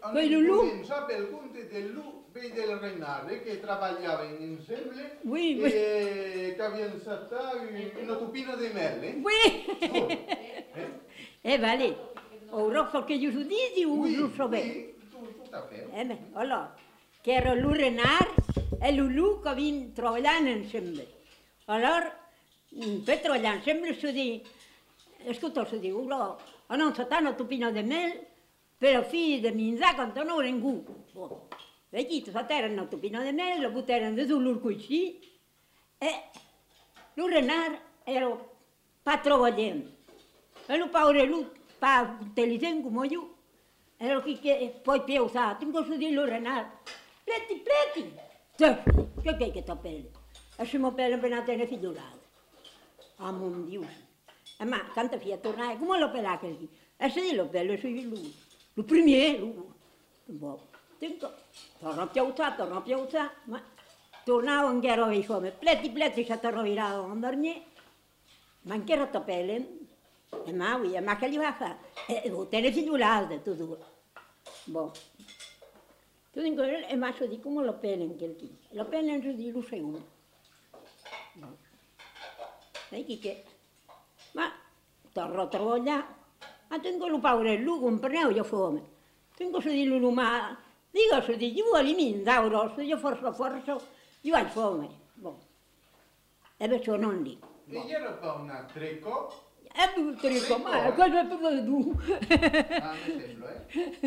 cominciava il conte dell'U e del Renale che lavoravano insieme e che avevano saltato una tupina di merle. Vale. Ora so che io so dici o lo so bene? Oui, tout à fait. Allora, che era Lu Renard e Lulu che avevano lavorato insieme. Allora, per lavorare insieme si dice, ascolta, si dice, non so una tupina di merle per la figlia di mia quando non era in gu. Vedi, tu sapere una tupina di merle, lo buttavano su l'urcucci e Lu Renard era patrovagliando. E lo paure lui, pa intelligente come io, era che poi pensato, in questo di Lu Renard, pleti, che è che sta pelle? E se mi pelle per una figliolata. Ah, mon Dio. Ma quando fia tornare, come lo pella che lì? E se lo pelle su lui, lo primo, lui. Boh, torno a piazzare, ma tornavo ancora a fame, pleti, si tornava a dormire, ma ancora sta pelle. Ma che gli va a fare? Te ne figliolate, tu due. Boh. Tu dico, e ma so di come lo pellen che lì? Lo pellen su di lui sei uno. Boh. Vedi che... Ma, torno a trovare, ma tengo lo paura e lui comprano io fame. Tengo su di lui, ma... Dico su di giù, all'imino, rosso, io forse, io ho fame. Boh. E perciò non lì. E ieri fa una tricot. Tu trico, ma cosa per tu? Ah, mi sembra,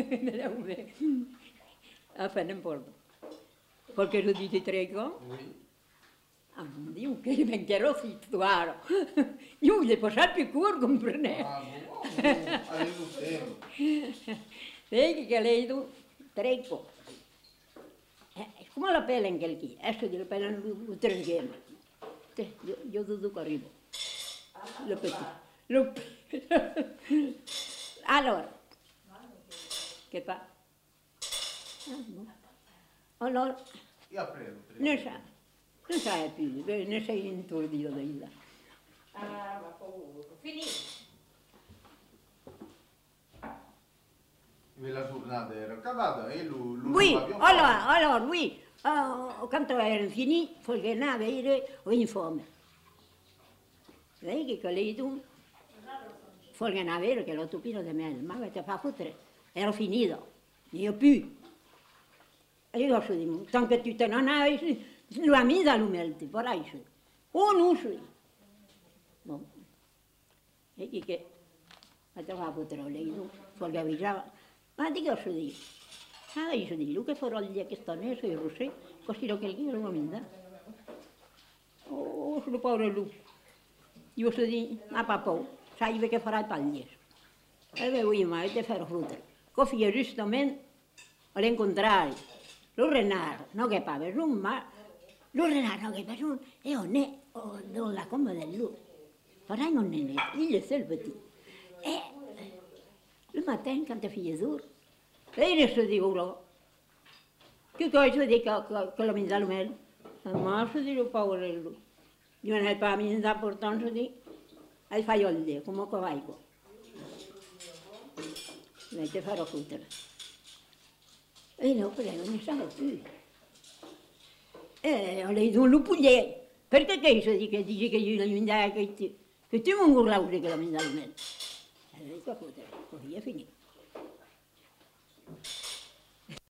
Enfin, n'importe. Perché tu dici trico? Oui. Ah, mon Dio, che mi chiaro fittuaro. Io le posso più corto, comprendere. Ah, buono, avevo tempo. Vedi che lei tu trico. Come la pelle anche lì? Adesso la pelle non tre io tutto arrivo. Lo petit. Allora, che fa? Allora, non sai più, ne sei intordito di là. Ma finito. La giornata era acabata e lui, allora, lui, quando era finito, perché non aveva fame. Vedi che lei tu? Perché non aveva che lo tupino di me, ma avete fatto fottere, ero finito, io più. E io ho detto, tanto che tu te non hai, la misa lo metti, per aí, o non sei. No. Vedi che avete fatto fottere lei tu, perché aveva, ma dico ho detto, ah, io ho detto, lui che farò gli che stanno, io lo so, così lo che io non mi dà. Oh, sono povero lui. Io ho detto, ma papà, sai che farai paglie? E avevo io mai di fare frutta. Così giustamente all'incontrario, lo Renard, non che parla, ma lo Renard non che parla, e non la come del lui. Farai non ne il è selvati. E il mattino quando figlia dura, e io sto dico, che cosa dico che la mangiare meglio? Ma sto dico paura lui. Io non ho pas mis d'importance di, ai fai oltre, come vai qua. Non ti farò fottere. E no, prego, non sa più. E ho detto, lo puglie, perché che dici che io la mangiare, che tu non vuoi che la mangiare meglio? E ho detto, fottere, così è finito.